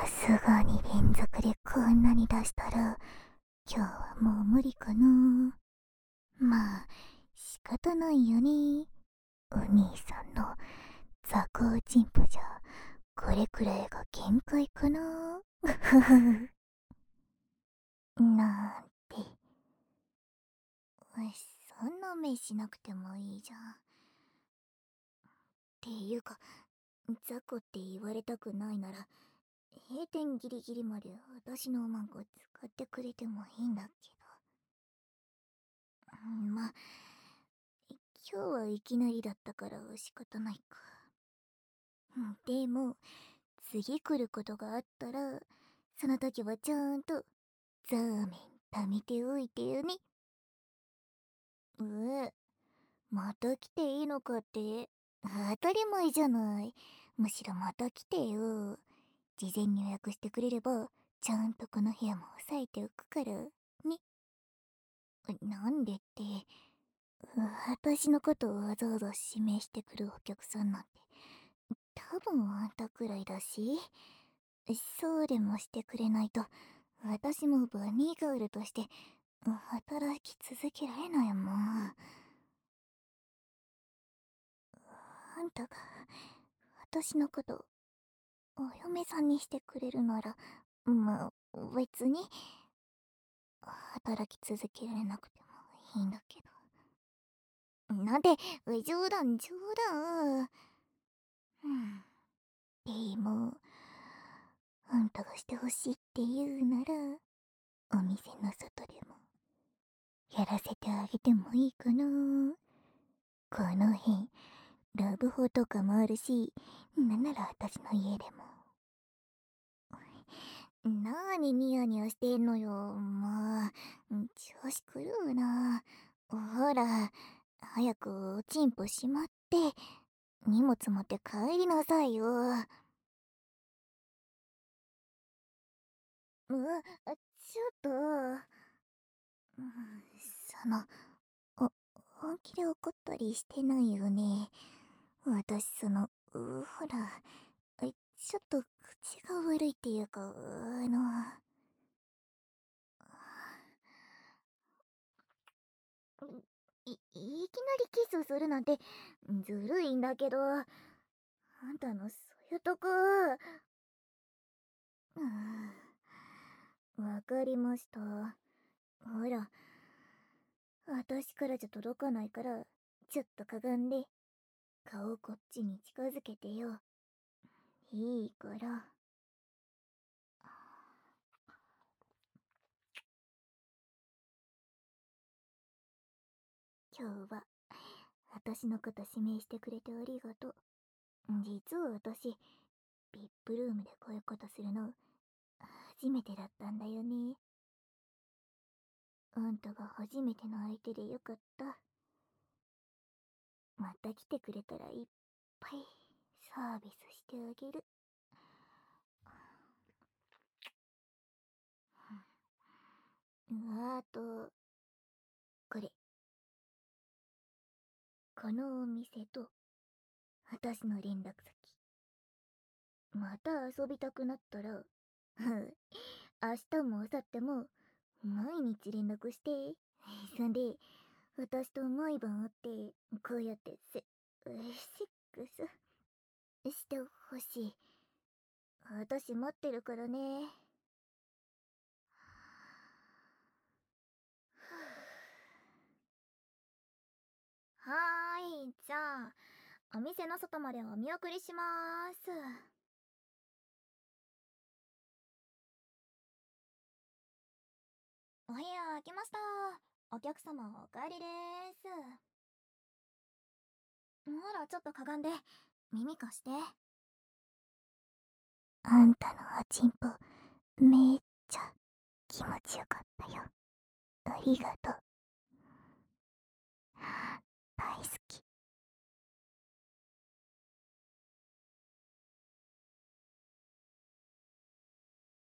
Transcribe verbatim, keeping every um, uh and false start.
さすがに連続でこんなに出したら、今日はもう無理かな。まあ、仕方ないよね。お兄さんの雑魚チンポじゃ、これくらいが限界かな。ふふ。なんて。そんな目しなくてもいいじゃん。っていうか、雑魚って言われたくないなら、閉店ギリギリまで私のマンコ使ってくれてもいいんだけど。まあ、今日はいきなりだったから仕方ないか。でも、次来ることがあったら、その時はちゃんと、ザーメン貯めておいてよね。え、また来ていいのかって？当たり前じゃない。むしろまた来てよ。事前に予約してくれれば、ちゃんとこの部屋も押さえておくから、ね。なんでって、私のことをわざわざ指名してくるお客さんなんて、多分あんたくらいだし、そうでもしてくれないと、私もバニーガールとして、働き続けられないもん。あんたが、私のこと、お嫁さんにしてくれるなら、まあ、別に、働き続けられなくてもいいんだけど。なんで、冗談冗談。うん。でも、あんたがしてほしいって言うなら、お店の外でも、やらせてあげてもいいかな。この辺、ラブホとかもあるし、なんなら私の家でも。なーにニヤニヤしてんのよ。まあ、調子狂うな。ほら、早くおちんぽしまって、荷物持って帰りなさいよ。う、ちょっと、うん、その、お、本気で怒ったりしてないよね。私、その、う、ほら、ちょっと口が悪いっていうか、あの、い、いきなりキスするなんてずるいんだけど、あんたのそういうとこ、うん、わかりました。ほら、私からじゃ届かないから、ちょっとかがんで、顔こっちに近づけてよ。いいから。今日は、私のこと指名してくれてありがとう。実は私、ビップルームでこういうことするの、初めてだったんだよね。あんたが初めての相手でよかった。また来てくれたらいっぱいサービスしてあげる。あと、これ。このお店と、私の連絡先。また遊びたくなったら、明日も明後日も、毎日連絡して。そんで、私と毎晩会って、こうやってセ、セックスしてほしい。私待ってるからね。はーい、じゃあ、お店の外までお見送りしまーす。お部屋開けました。お客様お帰りでーす。ほら、ちょっとかがんで、耳貸して。あんたのおちんぽ、めっちゃ気持ちよかったよ。ありがとう。大好